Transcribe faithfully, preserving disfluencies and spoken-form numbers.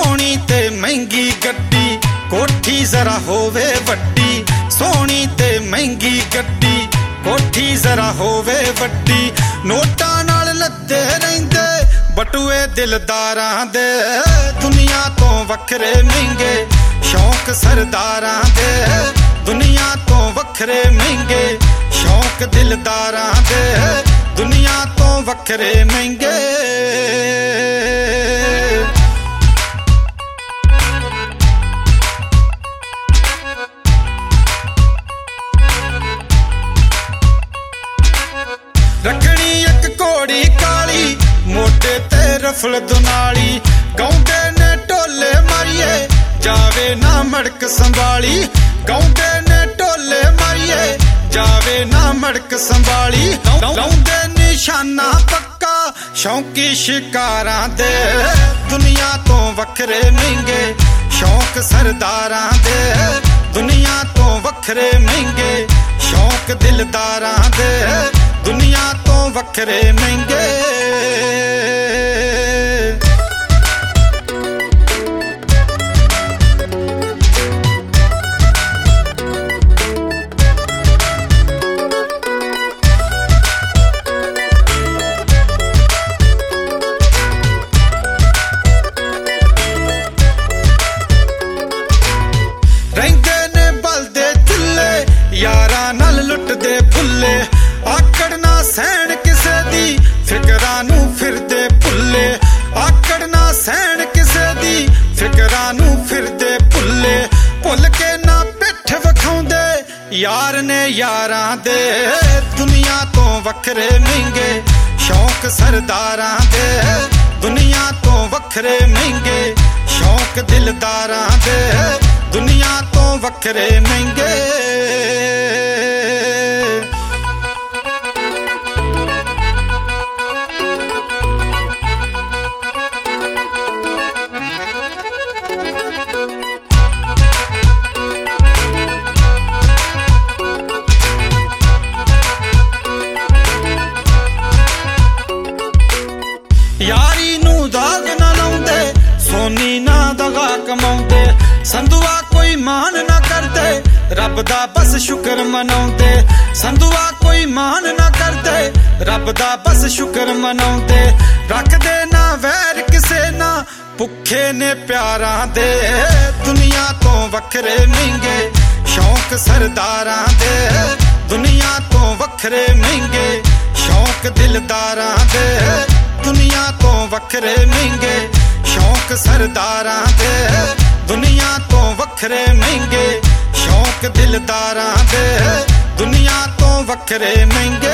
सोहनी ते महंगी गड्डी कोठी जरा होवे वड्डी सोहनी ते महंगी गड्डी कोठी जरा होवे वड्डी नोटां नाल लद्दे रहिंदे बटूए दिलदारां दे दुनिया तो वखरे महंगे शौक सरदारां दे दुनिया तो वखरे महंगे शौक दिलदारां दे दुनिया तो वखरे महंगे रखनी एक घोड़ी काली मोटे ते रफल दुनाली गाउंदे ने ढोले मारिए जावे ना मड़क संभाली गाउंदे ने ढोले मारिए जावे ना मड़क संभाली लाउंदे निशाना पक्का शौकी शिकारां दे दुनिया तो वखरे महंगे शौक सरदारां दे दुनिया तो वखरे महंगे शौक दिलदारां दे दुनिया तो वखरे महंगे रहिंदे ने बलदे चुल्ले यारां नाल लुटदे फुल्ले आकड़ ना सहन किसे दी फिकरां नूं फिरदे भुल्ले आकड़ ना सहन किसे दी फिकरां नूं फिरदे भुल्ले भुल के ना पिठ विखाउंदे यार ने यारां दे दुनिया तो वखरे महंगे शौक सरदारां दे दुनिया तो वखरे महंगे शौक दिलदारां दे दुनिया तो वखरे महंगे यारी नू दाग ना लाउंदे सोनी ना दगा कमाउंदे संधुआ कोई मान ना करदे रब दा बस शुक्र मनाउंदे संधुआ कोई मान ना करदे रब दा बस शुक्र मनाउंदे रखदे ना वैर किसे ना भुखे ने प्यारां दे दुनिया तो वखरे महंगे शौक सरदारां दे दुनिया तो वखरे महंगे शौक दिलदारां दे दुनिया तो वखरे महंगे शौक सरदारां दे दुनिया तो वखरे महंगे शौक दिलदारां दे दुनिया तो वखरे महंगे